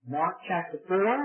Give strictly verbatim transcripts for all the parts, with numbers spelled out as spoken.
Mark chapter four.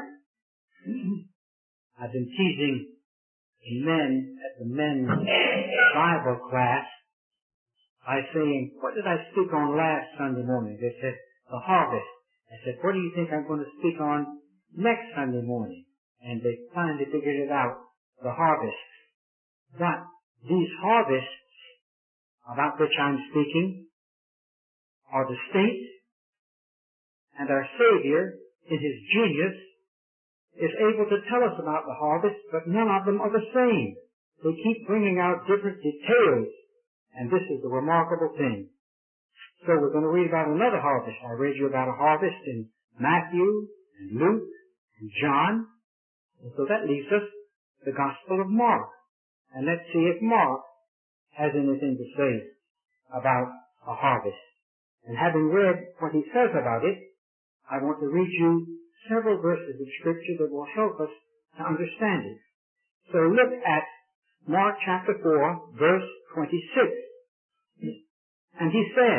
I've been teasing the men at the men's Bible class by saying, what did I speak on last Sunday morning? They said, the harvest. I said, what do you think I'm going to speak on next Sunday morning? And they finally figured it out, the harvest. But these harvests about which I'm speaking are distinct, and our Savior, in His genius, is able to tell us about the harvest, but none of them are the same. They keep bringing out different details, and this is the remarkable thing. So we're going to read about another harvest. I read you about a harvest in Matthew and Luke and John, and so that leaves us the Gospel of Mark. And let's see if Mark has anything to say about a harvest. And having read what he says about it, I want to read you several verses of Scripture that will help us to understand it. So look at Mark chapter four, verse twenty-six. And he said,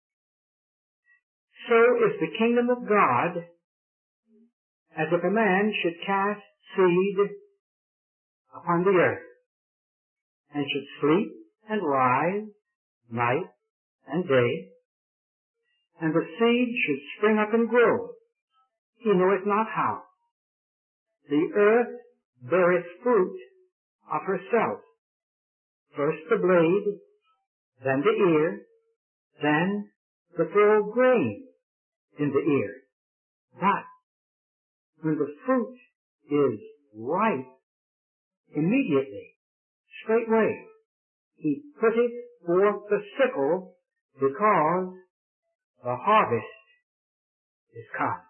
so is the kingdom of God, as if a man should cast seed upon the earth, and should sleep and rise night and day, and the seed should spring up and grow. He knoweth not how. The earth beareth fruit of herself, first the blade, then the ear, then the full grain in the ear. But when the fruit is ripe, immediately, straightway, he putteth forth the sickle, because the harvest is come.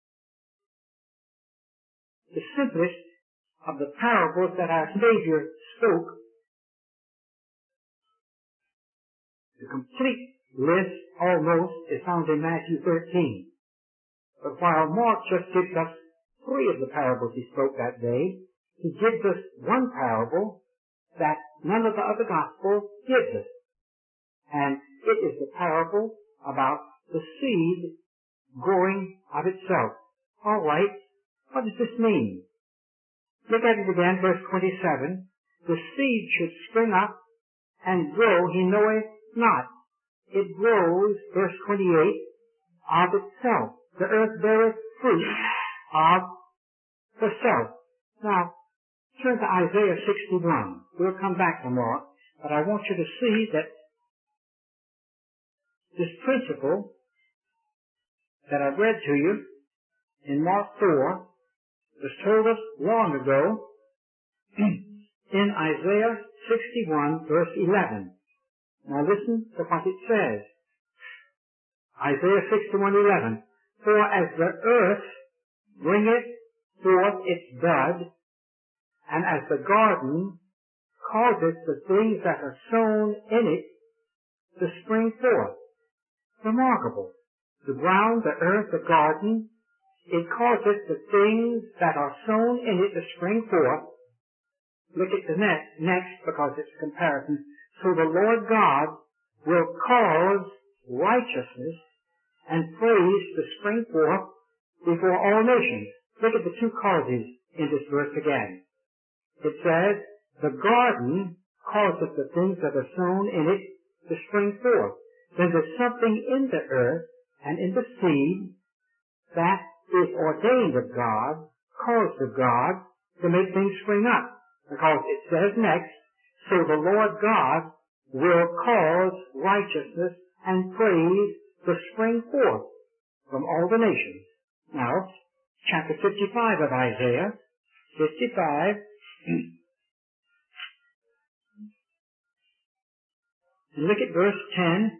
The simplest of the parables that our Savior spoke, the complete list almost is found in Matthew thirteen. But while Mark just gives us three of the parables he spoke that day, he gives us one parable that none of the other Gospels gives us. And it is the parable about the seed growing of itself. All right, what does this mean? Look at it again, verse twenty-seven. The seed should spring up and grow, he knoweth not. It grows, verse twenty-eight, of itself. The earth beareth fruit of herself. Now, turn to Isaiah sixty-one. We'll come back to Mark, but I want you to see that this principle that I read to you in Mark four was told us long ago in Isaiah sixty-one, verse eleven. Now listen to what it says. Isaiah sixty-one, eleven. For as the earth bringeth forth its bud, and as the garden causeth the things that are sown in it to spring forth. Remarkable. The ground, the earth, the garden, it causeth the things that are sown in it to spring forth. Look at the next, next because it's a comparison. So the Lord God will cause righteousness and praise to spring forth before all nations. Look at the two causes in this verse again. It says, the garden causeth the things that are sown in it to spring forth. Then there's something in the earth and in the seed that is ordained of God, caused of God, to make things spring up. Because it says next, so the Lord God will cause righteousness and praise to spring forth from all the nations. Now, chapter fifty-five of Isaiah, fifty-five, and look at verse ten.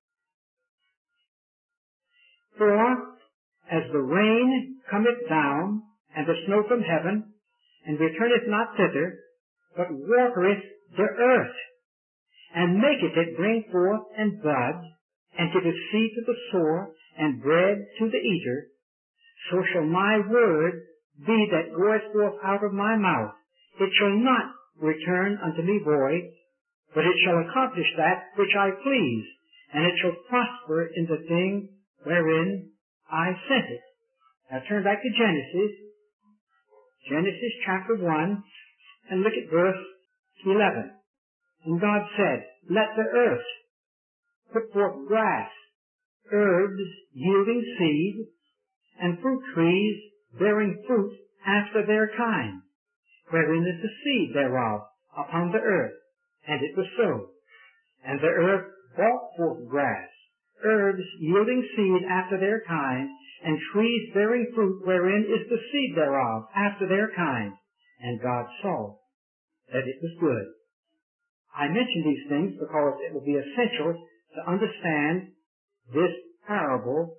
For as the rain cometh down, and the snow from heaven, and returneth not thither, but watereth the earth, and maketh it bring forth and bud, and giveth seed to the sower, and bread to the eater, so shall my word be that goeth forth out of my mouth. It shall not return unto me void, but it shall accomplish that which I please, and it shall prosper in the thing wherein I sent it. Now turn back to Genesis, Genesis chapter one, and look at verse eleven. And God said, let the earth put forth grass, herbs yielding seed, and fruit trees bearing fruit after their kind, wherein is the seed thereof upon the earth. And it was so. And the earth brought forth grass, herbs yielding seed after their kind, and trees bearing fruit wherein is the seed thereof after their kind. And God saw that it was good. I mention these things because it will be essential to understand this parable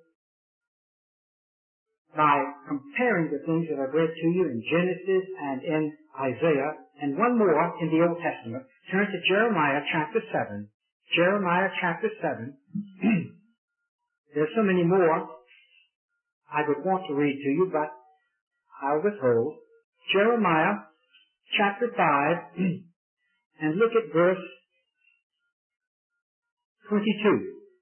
by comparing the things that I've read to you in Genesis and in Isaiah, and one more in the Old Testament. Turn to Jeremiah chapter seven. Jeremiah chapter seven. There's so many more I would want to read to you, but I'll withhold. Jeremiah chapter five, and look at verse twenty-two.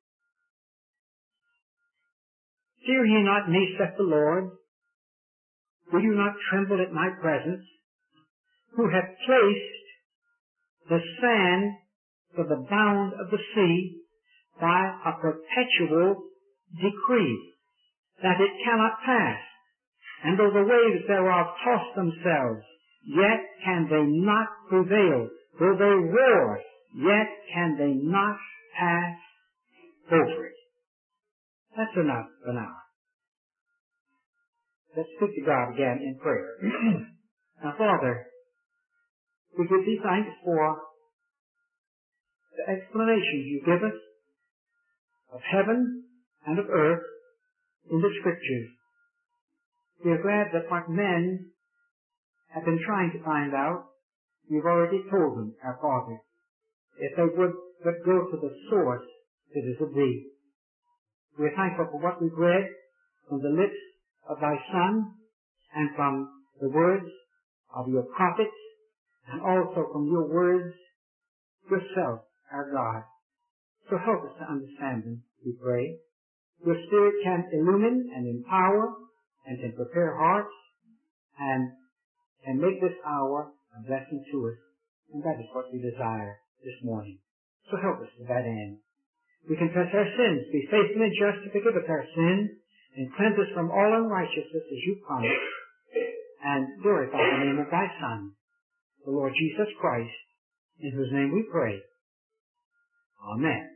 Fear ye not me, saith the Lord. Will you not tremble at my presence, who have placed the sand for the bound of the sea by a perpetual decree, that it cannot pass? And though the waves thereof toss themselves, yet can they not prevail. Though they roar, yet can they not pass over it. That's enough for now. Let's speak to God again in prayer. Now, Father, we give thee thanks for the explanations you give us of heaven and of earth in the Scriptures. We are glad that what men have been trying to find out, you've already told them, our Father, if they would but go to the source that is of thee. We are thankful for what we've read from the lips of thy Son and from the words of your prophets and also from your words yourself, our God. So help us to understand them, we pray. Your Spirit can illumine and empower and can prepare hearts and can make this hour a blessing to us. And that is what we desire this morning. So help us to that end. We confess our sins, be faithful and just to forgive us our sins, and cleanse us from all unrighteousness as you promised, and glorify the name of thy Son, the Lord Jesus Christ, in whose name we pray. Amen.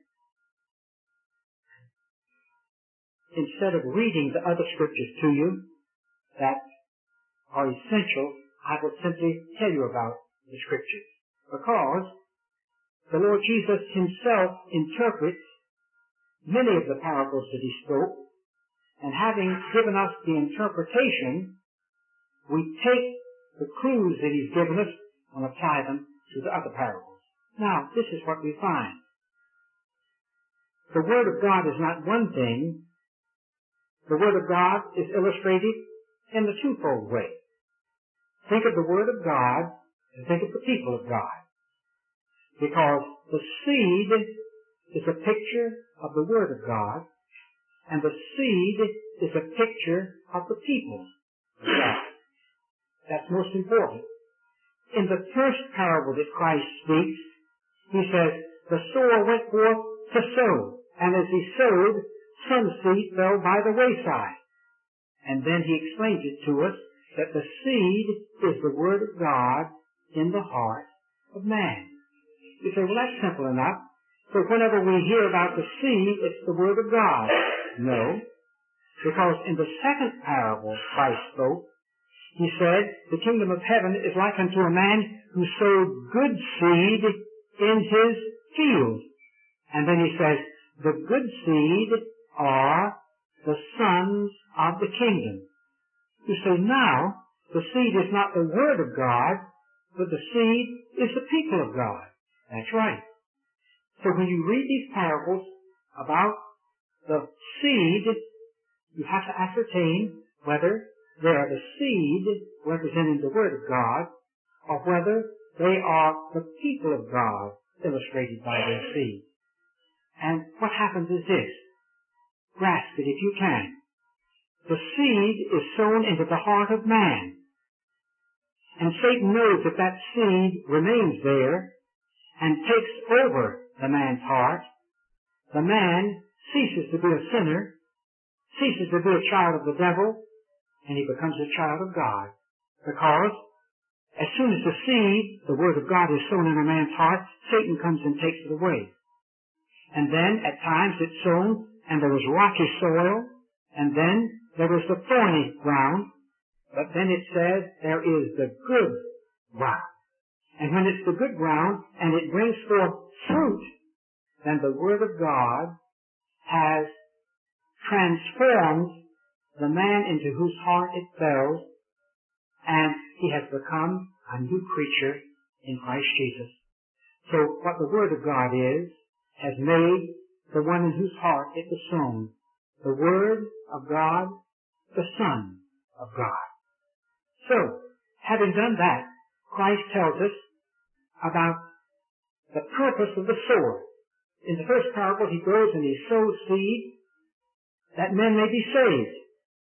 Instead of reading the other scriptures to you that are essential, I will simply tell you about the scriptures, because the Lord Jesus himself interprets many of the parables that he spoke, and having given us the interpretation, we take the clues that he's given us and apply them to the other parables. Now, this is what we find. The Word of God is not one thing. The Word of God is illustrated in the twofold way. Think of the Word of God and think of the people of God. Because the seed is a picture of the Word of God, and the seed is a picture of the people of God. That's most important. In the first parable that Christ speaks, he says, the sower went forth to sow, and as he sowed, some seed fell by the wayside. And then he explains it to us that the seed is the Word of God in the heart of man. You say, well, that's simple enough. So whenever we hear about the seed, it's the Word of God. No, because in the second parable Christ spoke, he said, the kingdom of heaven is like unto a man who sowed good seed in his field. And then he says, the good seed are the sons of the kingdom. You say, now, the seed is not the Word of God, but the seed is the people of God. That's right. So when you read these parables about the seed, you have to ascertain whether they are the seed representing the Word of God, or whether they are the people of God illustrated by their seed. And what happens is this. Grasp it if you can. the seed is sown into the heart of man. And Satan knows that that seed remains there and takes over the man's heart. The man ceases to be a sinner, ceases to be a child of the devil, and he becomes a child of God. Because as soon as the seed, the Word of God, is sown in a man's heart, Satan comes and takes it away. And then at times it's sown and there was rocky soil, and then there was the thorny ground, but then it says there is the good ground. And when it's the good ground and it brings forth fruit, then the Word of God has transformed the man into whose heart it fell, and he has become a new creature in Christ Jesus. So what the Word of God is, has made the one in whose heart it was sown the Word of God, the Son of God. So, having done that, Christ tells us about the purpose of the sower. In the first parable, he goes and he sows seed that men may be saved.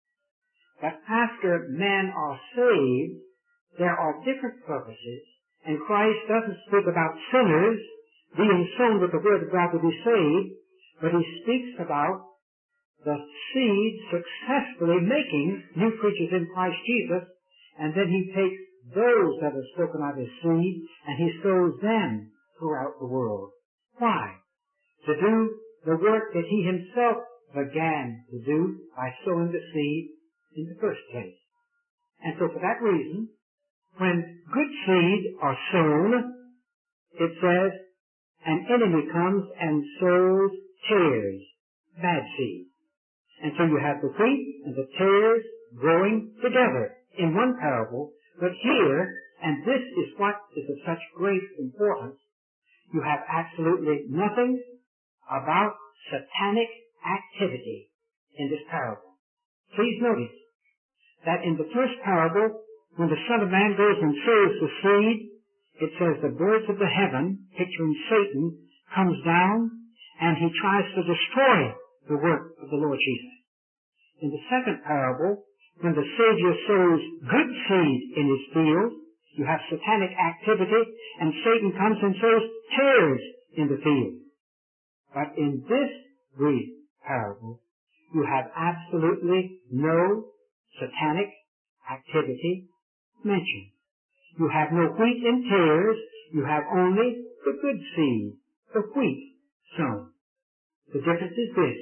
But after men are saved, there are different purposes, and Christ doesn't speak about sinners being sown with the Word of God to be saved, but he speaks about the seed successfully making new creatures in Christ Jesus, and then he takes those that are spoken of as seed, and he sows them throughout the world. Why? To do the work that he himself began to do by sowing the seed in the first place. And so for that reason, when good seed are sown, it says, an enemy comes and sows tares, bad seed. And so you have the wheat and the tares growing together in one parable, but here, and this is what is of such great importance, you have absolutely nothing about satanic activity in this parable. Please notice that in the first parable, when the Son of Man goes and sows the seed, it says the birds of the heaven, picturing Satan, comes down and he tries to destroy the work of the Lord Jesus. In the second parable, when the Savior sows good seed in his field, you have satanic activity, and Satan comes and sows tares in the field. But in this brief parable, you have absolutely no satanic activity mentioned. You have no wheat and tares, you have only the good seed, the wheat sown. The difference is this.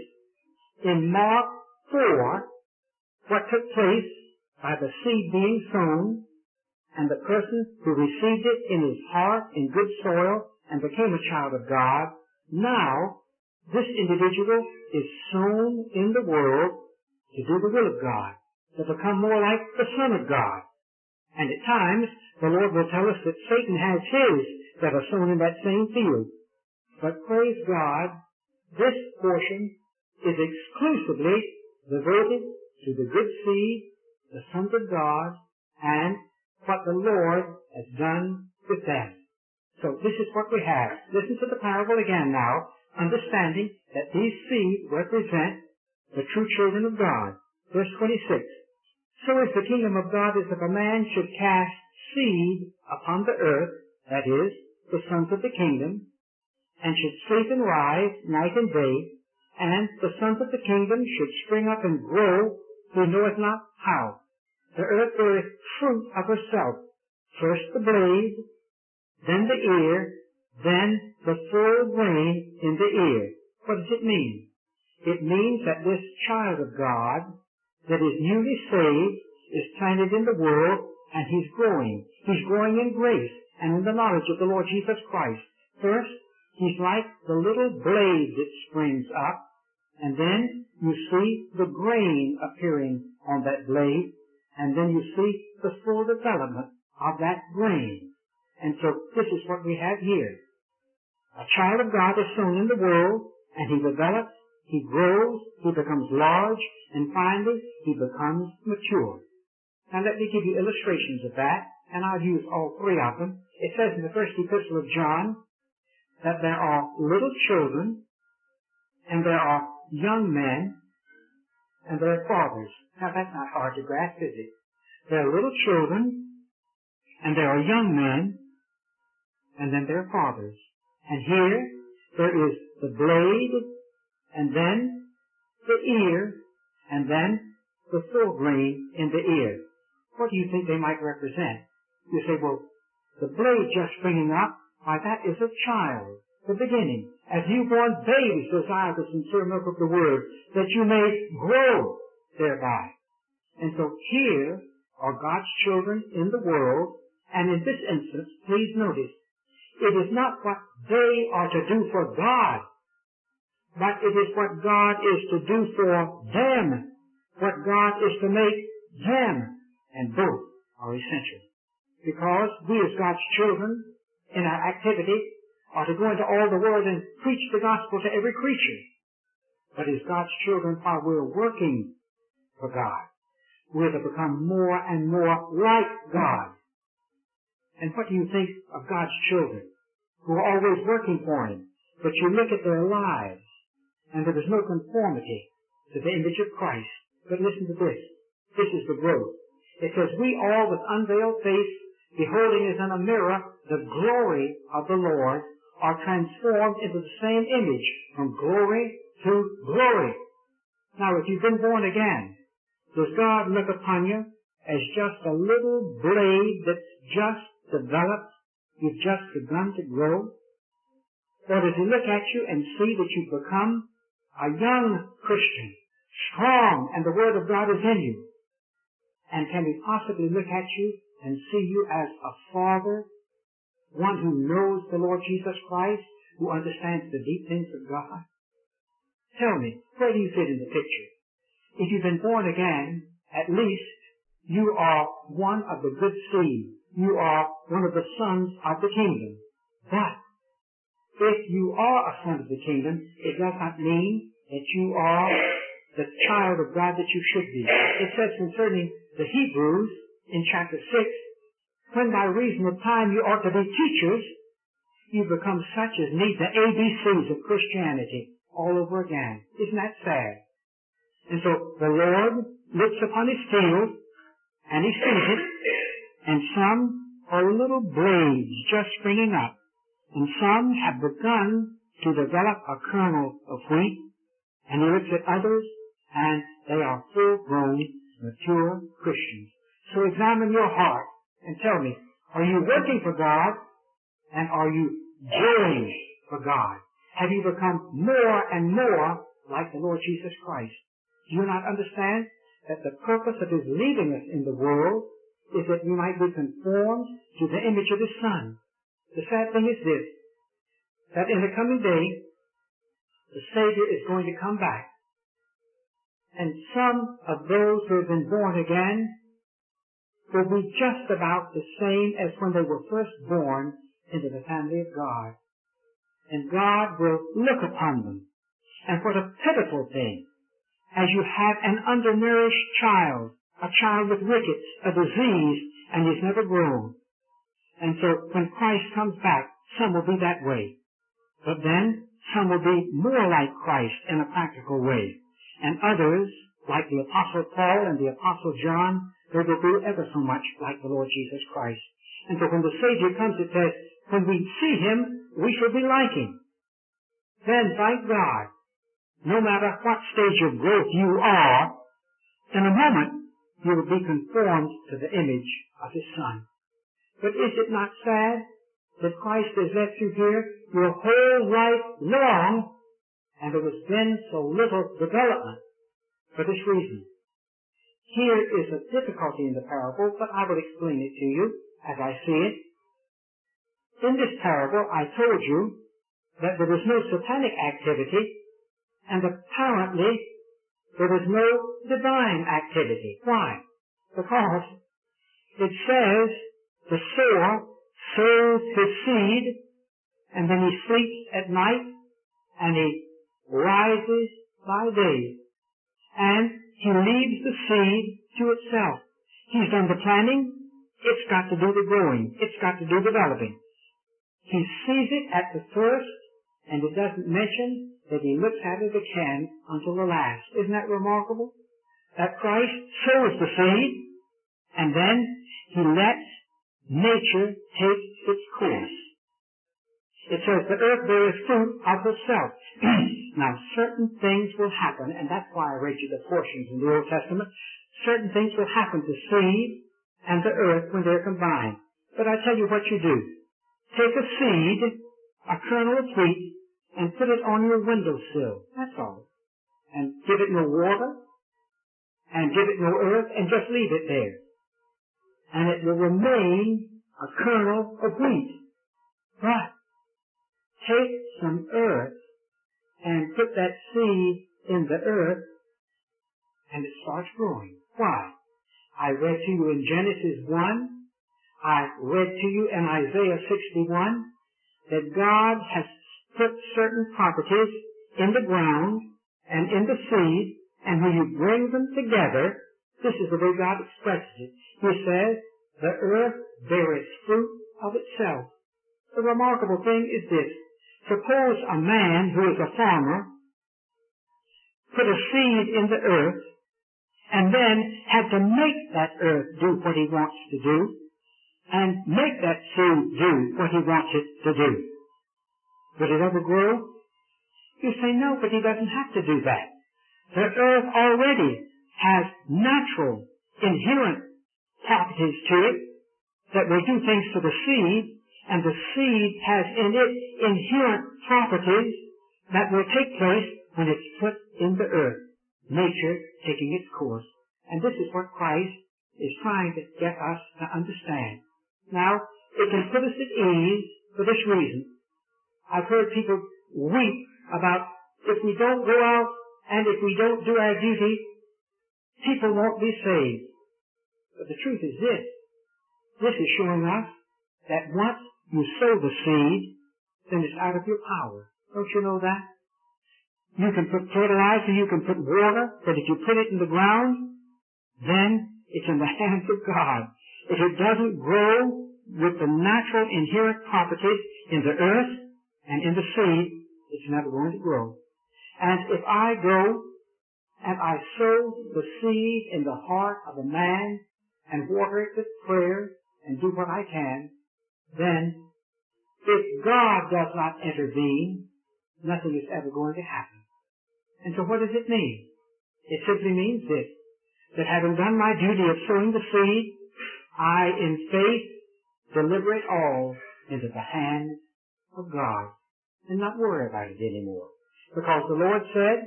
In Mark four, what took place by the seed being sown, and the person who received it in his heart in good soil and became a child of God, now this individual is sown in the world to do the will of God, to become more like the Son of God. And at times, the Lord will tell us that Satan has his that are sown in that same field. But praise God, this portion is exclusively devoted to the good seed, the sons of God, and what the Lord has done with them. So this is what we have. Listen to the parable again now, understanding that these seed represent the true children of God. Verse twenty-six. So is the kingdom of God as if a man should cast seed upon the earth, that is, the sons of the kingdom, and should sleep and rise night and day, and the sons of the kingdom should spring up and grow, who knoweth not how. The earth beareth fruit of herself, first the blade, then the ear, then the full grain in the ear. What does it mean? It means that this child of God that is newly saved is planted in the world, and he's growing. He's growing in grace and in the knowledge of the Lord Jesus Christ. First, he's like the little blade that springs up, and then you see the grain appearing on that blade, and then you see the full development of that grain. And so this is what we have here. A child of God is sown in the world, and he develops, he grows, he becomes large, and finally he becomes mature. Now let me give you illustrations of that, and I'll use all three of them. It says in the first epistle of John that there are little children, and there are young men, and there are fathers. Now that's not hard to grasp, is it? There are little children, and there are young men, and then there are fathers. And here, there is the blade, and then the ear, and then the full grain in the ear. What do you think they might represent? You say, well, the blade just springing up, why that is a child, the beginning. As newborn babies desire the sincere milk of the word, that you may grow thereby. And so here are God's children in the world, and in this instance, please notice, it is not what they are to do for God, but it is what God is to do for them, what God is to make them, and both are essential. Because we as God's children, in our activity, are to go into all the world and preach the gospel to every creature. But as God's children, while we're working for God, we're to become more and more like God. And what do you think of God's children who are always working for Him? But you look at their lives, and there is no conformity to the image of Christ. But listen to this. This is the growth. It says, we all with unveiled face, beholding as in a mirror the glory of the Lord, are transformed into the same image from glory to glory. Now, if you've been born again, does God look upon you as just a little blade that's just developed, you've just begun to grow? Or does He look at you and see that you've become a young Christian, strong, and the Word of God is in you? And can He possibly look at you and see you as a father, one who knows the Lord Jesus Christ, who understands the deep things of God? Tell me, where do you fit in the picture? If you've been born again, at least you are one of the good seed. You are one of the sons of the kingdom. But if you are a son of the kingdom, it does not mean that you are the child of God that you should be. It says concerning the Hebrews in chapter six, when by reason of time you ought to be teachers, you become such as need the A B Cs of Christianity all over again. Isn't that sad? And so the Lord looks upon His field, and He sees it, and some are little blades just springing up, and some have begun to develop a kernel of wheat, and He looks at others, and they are full-grown, mature Christians. So examine your heart and tell me, are you working for God, and are you doing for God? Have you become more and more like the Lord Jesus Christ? Do you not understand that the purpose of His leaving us in the world is that we might be conformed to the image of His Son? The sad thing is this, that in the coming day, the Savior is going to come back. And some of those who have been born again will be just about the same as when they were first born into the family of God. And God will look upon them. And what a pitiful thing, as you have an undernourished child, a child with rickets, a disease, and he's never grown. And so when Christ comes back, some will be that way. But then some will be more like Christ in a practical way. And others, like the Apostle Paul and the Apostle John, they will be ever so much like the Lord Jesus Christ. And so when the Savior comes, it says, when we see Him, we shall be like Him. Then, thank God, no matter what stage of growth you are, in a moment you will be conformed to the image of His Son. But is it not sad that Christ has left you here your whole life long, and there has been so little development for this reason? Here is a difficulty in the parable, but I will explain it to you as I see it. In this parable, I told you that there was no satanic activity, and apparently there was no divine activity. Why? Because it says the sower sows his seed, and then he sleeps at night, and he rises by day, and he leaves the seed to itself. He's done the planting, it's got to do the growing, it's got to do developing. He sees it at the first, and it doesn't mention that he looks at it again until the last. Isn't that remarkable? that Christ sows the seed, and then he lets nature take its course. It says the earth beareth fruit of herself. Now, certain things will happen, and that's why I read you the portions in the Old Testament. Certain things will happen to seed and the earth when they're combined. But I tell you what you do. Take a seed, a kernel of wheat, and put it on your windowsill. That's all. And give it no water, and give it no earth, and just leave it there. And it will remain a kernel of wheat. But take some earth and put that seed in the earth, and it starts growing. Why? I read to you in Genesis one, I read to you in Isaiah sixty-one, that God has put certain properties in the ground and in the seed, and when you bring them together, this is the way God expresses it. He says, the earth beareth fruit of itself. The remarkable thing is this. Suppose a man who is a farmer put a seed in the earth and then had to make that earth do what he wants to do and make that seed do what he wants it to do. Would it ever grow? You say, no, but he doesn't have to do that. The earth already has natural, inherent properties to it that will do things to the seed, and the seed has in it inherent properties that will take place when it's put in the earth, nature taking its course. And this is what Christ is trying to get us to understand. Now, it can put us at ease for this reason. I've heard people weep about if we don't go out and if we don't do our duty, people won't be saved. But the truth is this. This is showing us that once you sow the seed, then it's out of your power. Don't you know that? You can put fertilizer, you can put water, but if you put it in the ground, then it's in the hands of God. If it doesn't grow with the natural inherent properties in the earth and in the seed, it's never going to grow. And if I go and I sow the seed in the heart of a man and water it with prayer and do what I can, then if God does not intervene, nothing is ever going to happen. And so what does it mean? It simply means this, that having done my duty of sowing the seed, I in faith deliver it all into the hands of God and not worry about it anymore. Because the Lord said,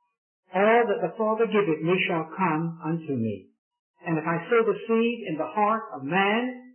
all that the Father giveth me shall come unto me. And if I sow the seed in the heart of man,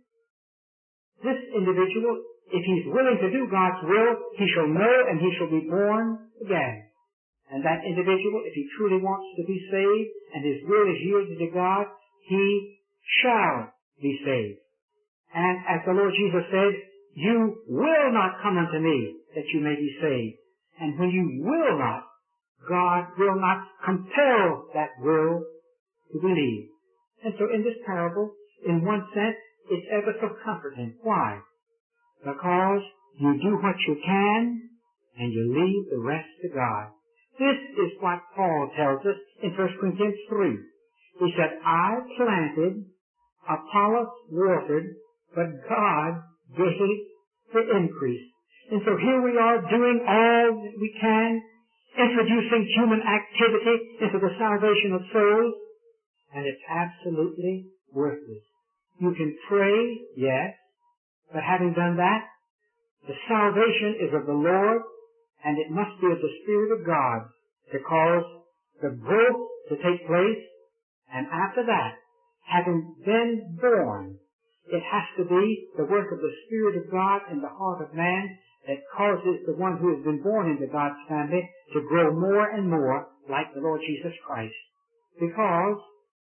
this individual, if he's willing to do God's will, he shall know and he shall be born again. And that individual, if he truly wants to be saved and his will is yielded to God, he shall be saved. And as the Lord Jesus said, you will not come unto me that you may be saved. And when you will not, God will not compel that will to believe. And so in this parable, in one sense, it's ever so comforting. Why? Because you do what you can and you leave the rest to God. This is what Paul tells us in First Corinthians three. He said, I planted, Apollos watered, but God gave the increase. And so here we are doing all that we can, introducing human activity into the salvation of souls, and it's absolutely worthless. You can pray, yes, but having done that, the salvation is of the Lord, and it must be of the Spirit of God to cause the growth to take place, and after that, having been born, it has to be the work of the Spirit of God in the heart of man that causes the one who has been born into God's family to grow more and more like the Lord Jesus Christ. Because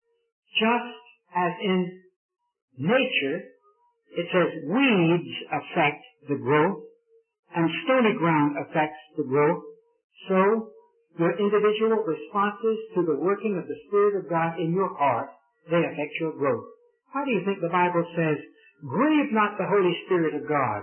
just as in nature, it says weeds affect the growth and stony ground affects the growth, so your individual responses to the working of the Spirit of God in your heart, they affect your growth. Why do you think the Bible says, grieve not the Holy Spirit of God?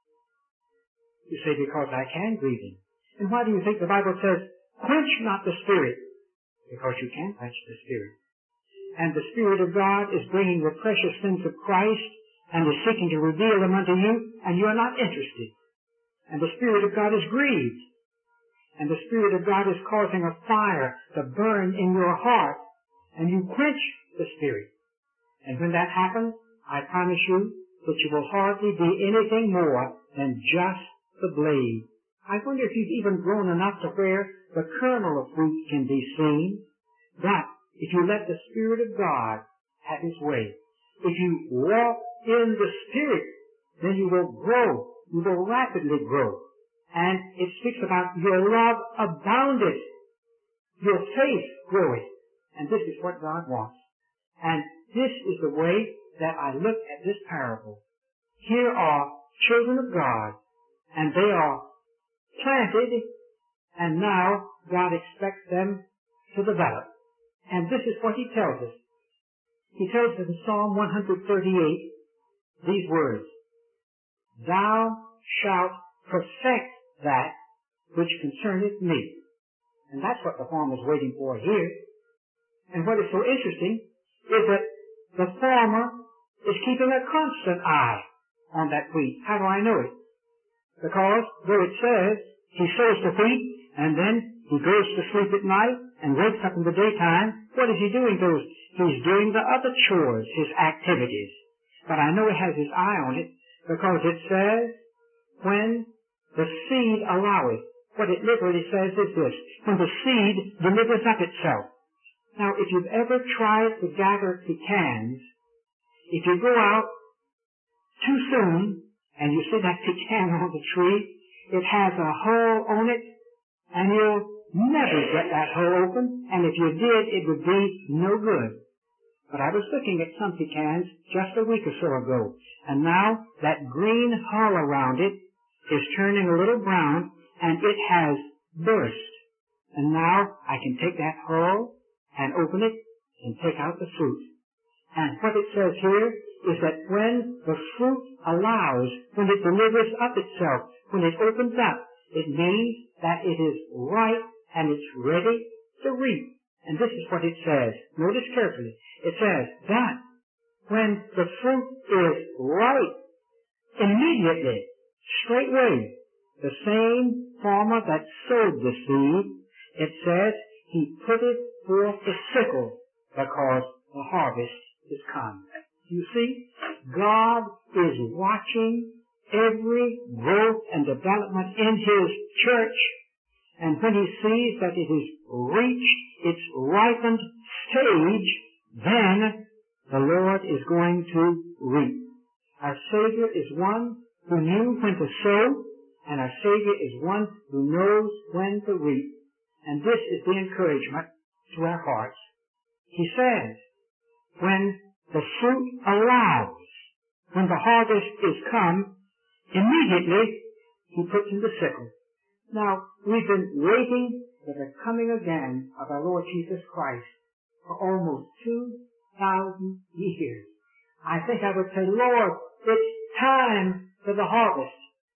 You say, because I can grieve Him. And why do you think the Bible says, quench not the Spirit? because you can't touch the Spirit. And the Spirit of God is bringing the precious things of Christ and is seeking to reveal them unto you, and you are not interested. And the Spirit of God is grieved. And the Spirit of God is causing a fire to burn in your heart, and you quench the Spirit. And when that happens, I promise you that you will hardly be anything more than just the blade. I wonder if you've even grown enough to where the kernel of fruit can be seen. That, if you let the Spirit of God have His way, if you walk in the Spirit, then you will grow. You will rapidly grow. And it speaks about your love abounded, your faith growing. And this is what God wants. And this is the way that I look at this parable. Here are children of God, and they are planted, and now God expects them to develop. And this is what He tells us. He tells us in Psalm one thirty-eight these words, Thou shalt perfect that which concerneth me. And that's what the farmer's waiting for here. And what is so interesting is that the farmer is keeping a constant eye on that wheat. How do I know it? Because though it says he sows the wheat and then he goes to sleep at night and wakes up in the daytime, what is he doing? Those he's doing the other chores, his activities. But I know he has his eye on it because it says, when the seed alloweth. What it literally says is this, when the seed delivers up itself. Now, if you've ever tried to gather pecans, if you go out too soon and you see that pecan on the tree, it has a hole on it, and you'll never get that hole open, and if you did, it would be no good. But I was looking at some pecans just a week or so ago, and now that green hull around it is turning a little brown, and it has burst. And now I can take that hull and open it and take out the fruit. And what it says here is that when the fruit allows, when it delivers up itself, when it opens up, it means that it is ripe and it's ready to reap. And this is what it says. Notice carefully. It says that when the fruit is ripe, immediately, straightway, the same farmer that sowed the seed, it says he putteth forth the sickle because the harvest is come. You see, God is watching every growth and development in His church, and when He sees that it has reached its ripened stage, then the Lord is going to reap. Our Savior is one who knew when to sow, and our Savior is one who knows when to reap. And this is the encouragement to our hearts. He says, when the fruit allows, when the harvest is come, immediately He puts in the sickle. Now, we've been waiting for the coming again of our Lord Jesus Christ for almost two thousand years. I think I would say, Lord, it's time for the harvest.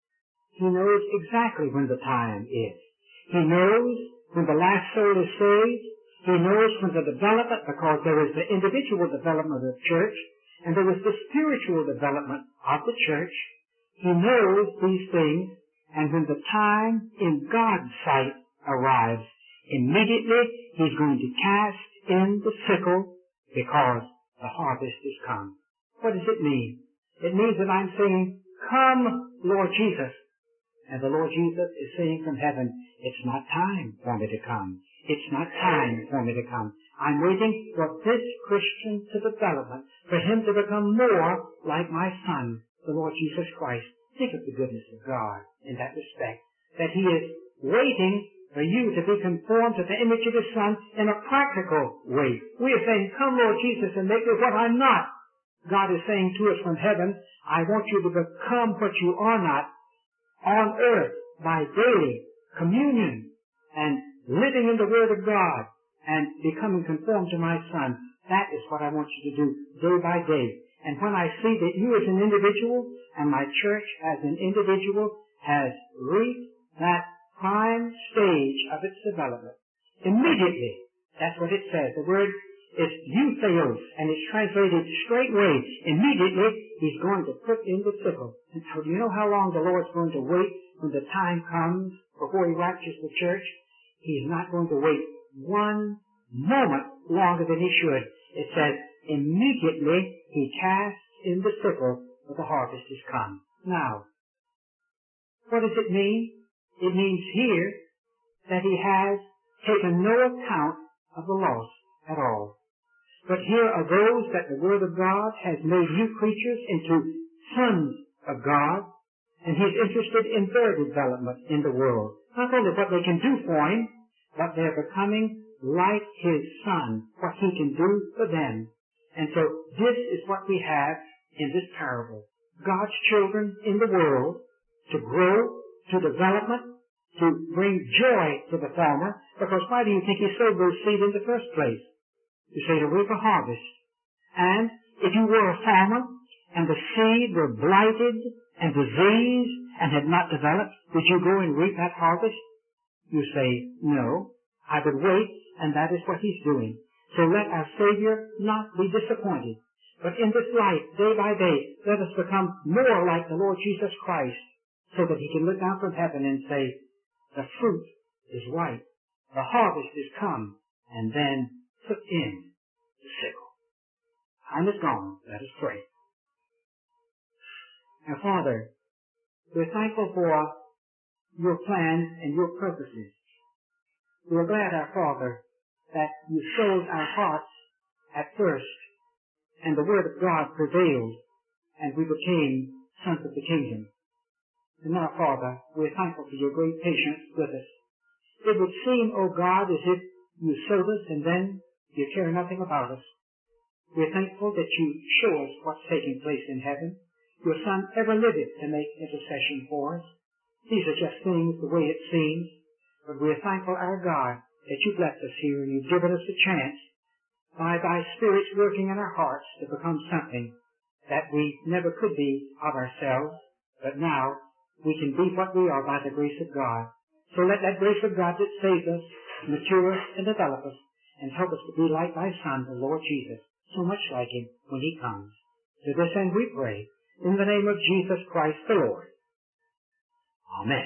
He knows exactly when the time is. He knows when the last soul is saved. He knows when the development, because there is the individual development of the church, and there is the spiritual development of the church. He knows these things, and when the time in God's sight arrives, immediately He's going to cast in the sickle because the harvest is come. What does it mean? It means that I'm saying, come, Lord Jesus. And the Lord Jesus is saying from heaven, it's not time for me to come. It's not time for me to come. I'm waiting for this Christian to development, for him to become more like my Son, the Lord Jesus Christ. Think of the goodness of God in that respect, that He is waiting for you to be conformed to the image of His Son in a practical way. We are saying, come, Lord Jesus, and make me what I'm not. God is saying to us from heaven, I want you to become what you are not on earth by daily communion and living in the Word of God and becoming conformed to my Son. That is what I want you to do day by day. And when I see that you as an individual and my church as an individual has reached that prime stage of its development, immediately That's what it says. The word is eutheos, and it's translated straightway. Immediately, he's going to put in the sickle. And so do you know how long the Lord's going to wait when the time comes before he raptures the church? He's not going to wait one moment longer than he should. It says, immediately he casts in the sickle, for the harvest is come. Now, what does it mean? It means here that he has taken no account of the lost at all. But here are those that the Word of God has made new creatures into sons of God, and he's interested in their development in the world. Not only what they can do for him, but they're becoming like his Son, what he can do for them. And so this is what we have in this parable. God's children in the world to grow, to development, to bring joy to the farmer, because why do you think he sowed those seed in the first place? You say to reap a harvest. And if you were a farmer and the seed were blighted and diseased and had not developed, would you go and reap that harvest? You say, no, I would wait, and that is what he's doing. So let our Savior not be disappointed. But in this life, day by day, let us become more like the Lord Jesus Christ, so that he can look down from heaven and say, the fruit is ripe, the harvest is come, and then put in the sickle. Time is gone. Let us pray. Now, Father, we're thankful for your plans and your purposes. We're glad, our Father, that you showed our hearts at first, and the Word of God prevailed, and we became sons of the kingdom. And now, Father, we're thankful for your great patience with us. It would seem, O God, as if you sowed us and then you care nothing about us. We're thankful that you show us what's taking place in heaven. Your Son ever liveth to make intercession for us. These are just things the way it seems, but we're thankful, our God, that you've left us here and you've given us a chance by thy Spirit's working in our hearts to become something that we never could be of ourselves, but now we can be what we are by the grace of God. So let that grace of God that saved us mature us and develop us and help us to be like thy Son, the Lord Jesus, so much like him when he comes. To this end we pray, in the name of Jesus Christ the Lord. Amen.